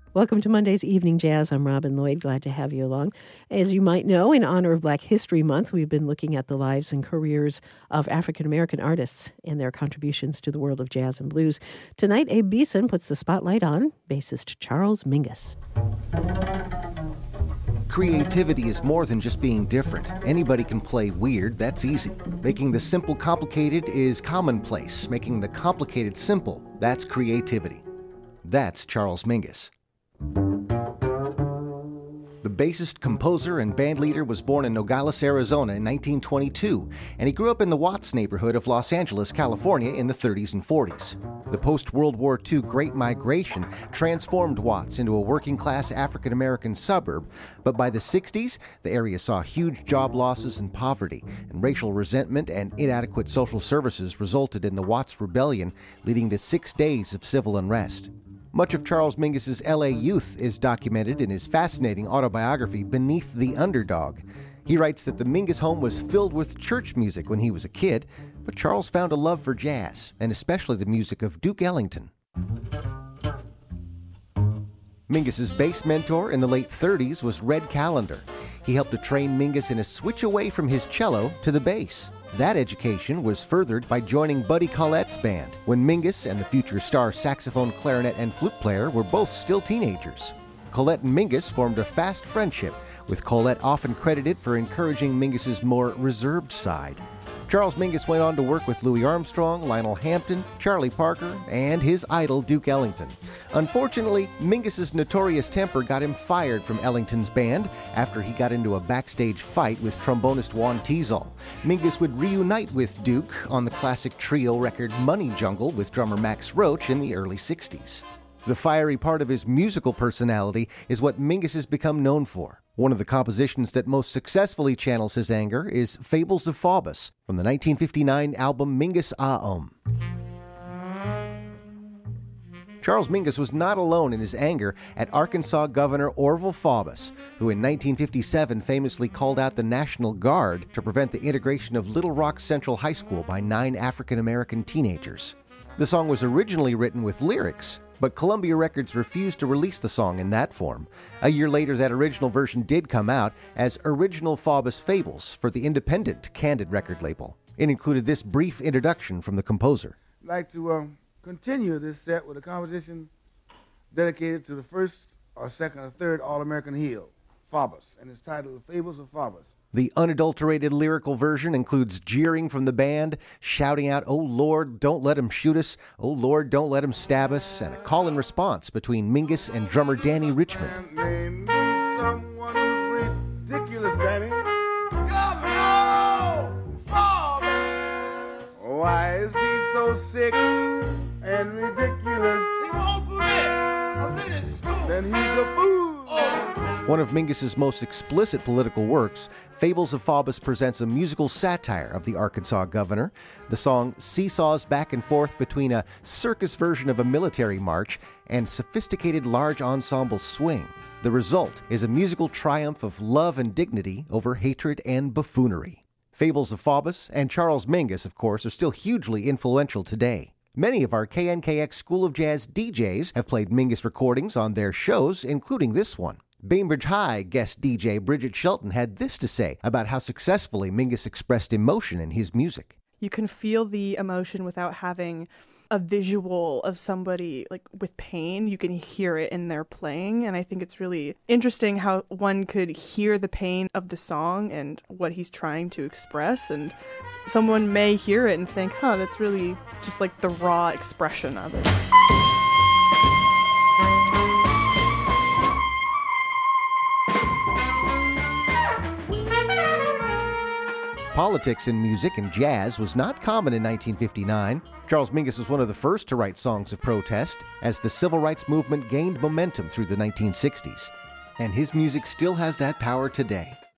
Welcome to Monday's Evening Jazz. I'm Robin Lloyd. Glad to have you along. As you might know, in honor of Black History Month, we've been looking at the lives and careers of African-American artists and their contributions to the world of jazz and blues. Tonight, Abe Beeson puts the spotlight on bassist Charles Mingus. Creativity is more than just being different. Anybody can play weird, that's easy. Making the simple complicated is commonplace. Making the complicated simple, that's creativity. That's Charles Mingus. The bassist, composer, and bandleader was born in Nogales, Arizona in 1922, and he grew up in the Watts neighborhood of Los Angeles, California in the 30s and 40s. The post-World War II Great Migration transformed Watts into a working-class African-American suburb, but by the 60s, the area saw huge job losses and poverty, and racial resentment and inadequate social services resulted in the Watts Rebellion, leading to 6 days of civil unrest. Much of Charles Mingus's L.A. youth is documented in his fascinating autobiography, Beneath the Underdog. He writes that the Mingus home was filled with church music when he was a kid, but Charles found a love for jazz, and especially the music of Duke Ellington. Mingus's bass mentor in the late 30s was Red Callender. He helped to train Mingus in a switch away from his cello to the bass. That education was furthered by joining Buddy Collette's band when Mingus and the future star saxophone, clarinet, and flute player were both still teenagers. Collette and Mingus formed a fast friendship, with Collette often credited for encouraging Mingus's more reserved side. Charles Mingus went on to work with Louis Armstrong, Lionel Hampton, Charlie Parker, and his idol Duke Ellington. Unfortunately, Mingus's notorious temper got him fired from Ellington's band after he got into a backstage fight with trombonist Juan Tizol. Mingus would reunite with Duke on the classic trio record Money Jungle with drummer Max Roach in the early 60s. The fiery part of his musical personality is what Mingus has become known for. One of the compositions that most successfully channels his anger is Fables of Faubus from the 1959 album Mingus A Charles Mingus was not alone in his anger at Arkansas Governor Orville Faubus, who in 1957 famously called out the National Guard to prevent the integration of Little Rock Central High School by 9 African-American teenagers. The song was originally written with lyrics, but Columbia Records refused to release the song in that form. A year later, that original version did come out as Original Faubus Fables for the independent Candid record label. It included this brief introduction from the composer. I'd like to continue this set with a composition dedicated to the first or second or third All-American heel, Faubus, and it's titled Fables of Faubus. The unadulterated lyrical version includes jeering from the band, shouting out, "Oh Lord, don't let him shoot us," "Oh Lord, don't let him stab us," and a call and response between Mingus and drummer Danny Richmond. And name someone who's ridiculous, Danny. Governor Faubus! Why is he so sick and ridiculous? He won't permit. I was in school. Then he's a fool. One of Mingus's most explicit political works, Fables of Faubus presents a musical satire of the Arkansas governor. The song seesaws back and forth between a circus version of a military march and sophisticated large ensemble swing. The result is a musical triumph of love and dignity over hatred and buffoonery. Fables of Faubus and Charles Mingus, of course, are still hugely influential today. Many of our KNKX School of Jazz DJs have played Mingus recordings on their shows, including this one. Bainbridge High guest DJ Bridget Shelton had this to say about how successfully Mingus expressed emotion in his music. You can feel the emotion without having a visual of somebody like with pain. You can hear it in their playing, and I think it's really interesting how one could hear the pain of the song and what he's trying to express, and someone may hear it and think, that's really just like the raw expression of it. Politics in music and jazz was not common in 1959. Charles Mingus was one of the first to write songs of protest as the civil rights movement gained momentum through the 1960s. And his music still has that power today.